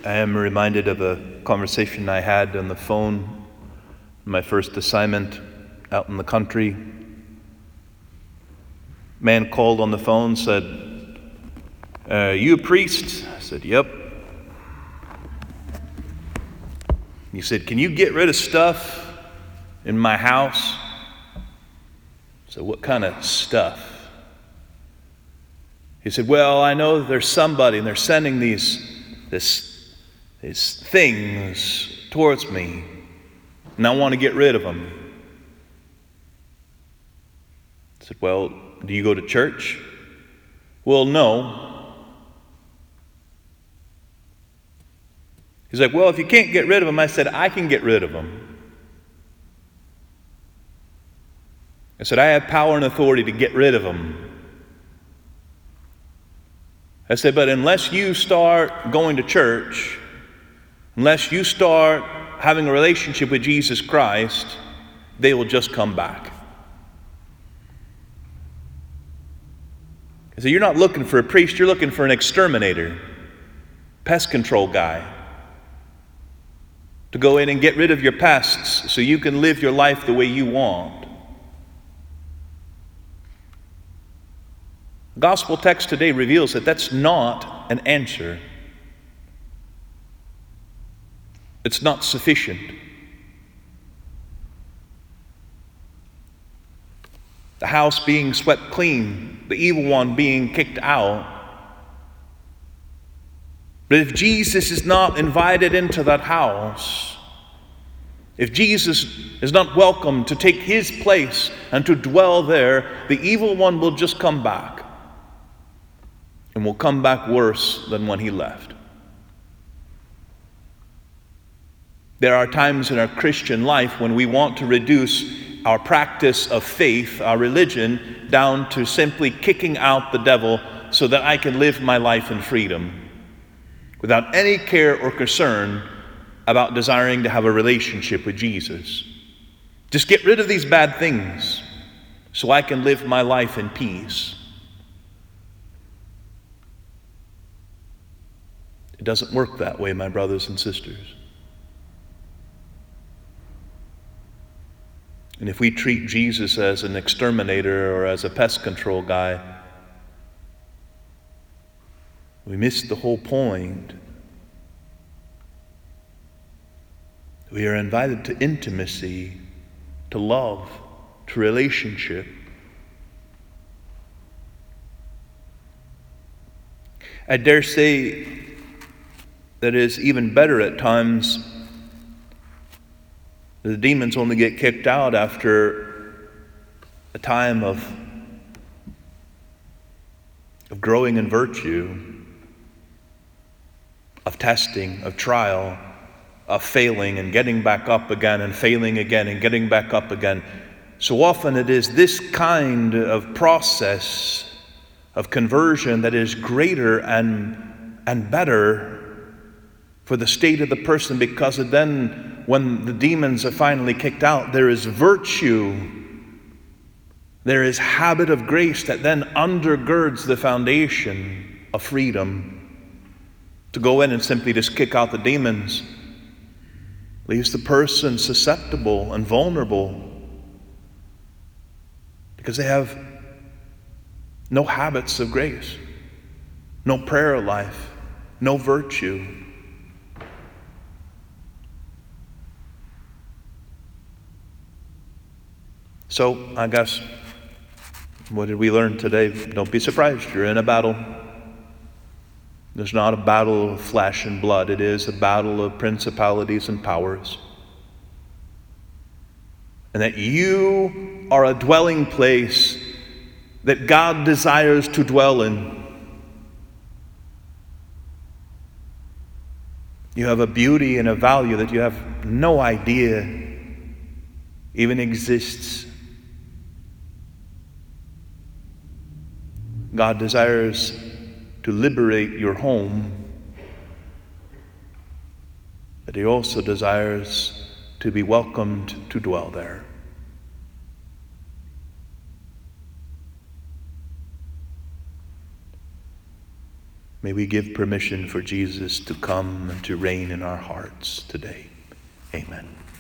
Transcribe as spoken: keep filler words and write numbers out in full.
I am reminded of a conversation I had on the phone, my first assignment out in the country. Man called on the phone, said, uh, you a priest? I said, yep. He said, can you get rid of stuff in my house? So what kind of stuff? He said, well, I know there's somebody and they're sending these, this, these things towards me, and I want to get rid of them. I said, well, do you go to church? Well, no. He's like, well, if you can't get rid of them, I said, I can get rid of them. I said, I have power and authority to get rid of them. I said, but unless you start going to church, unless you start having a relationship with Jesus Christ, they will just come back. I said, you're not looking for a priest, you're looking for an exterminator, pest control guy, to go in and get rid of your pests so you can live your life the way you want. The gospel text today reveals that that's not an answer. It's not sufficient. The house being swept clean, the evil one being kicked out. But if Jesus is not invited into that house, if Jesus is not welcome to take his place and to dwell there, the evil one will just come back. And will come back worse than when he left. There are times in our Christian life when we want to reduce our practice of faith, our religion, down to simply kicking out the devil so that I can live my life in freedom without any care or concern about desiring to have a relationship with Jesus. Just get rid of these bad things so I can live my life in peace. It doesn't work that way, my brothers and sisters. And if we treat Jesus as an exterminator or as a pest control guy, we miss the whole point. We are invited to intimacy, to love, to relationship. I dare say that is even better at times. The demons only get kicked out after a time of, of growing in virtue, of testing, of trial, of failing and getting back up again and failing again and getting back up again. So often it is this kind of process of conversion that is greater and, and better for the state of the person, because then when the demons are finally kicked out, there is virtue, there is habit of grace that then undergirds the foundation of freedom. To go in and simply just kick out the demons leaves the person susceptible and vulnerable because they have no habits of grace, no prayer life, no virtue. So, I guess, what did we learn today? Don't be surprised, you're in a battle. There's not a battle of flesh and blood. It is a battle of principalities and powers. And that you are a dwelling place that God desires to dwell in. You have a beauty and a value that you have no idea even exists. God desires to liberate your home, but he also desires to be welcomed to dwell there. May we give permission for Jesus to come and to reign in our hearts today. Amen.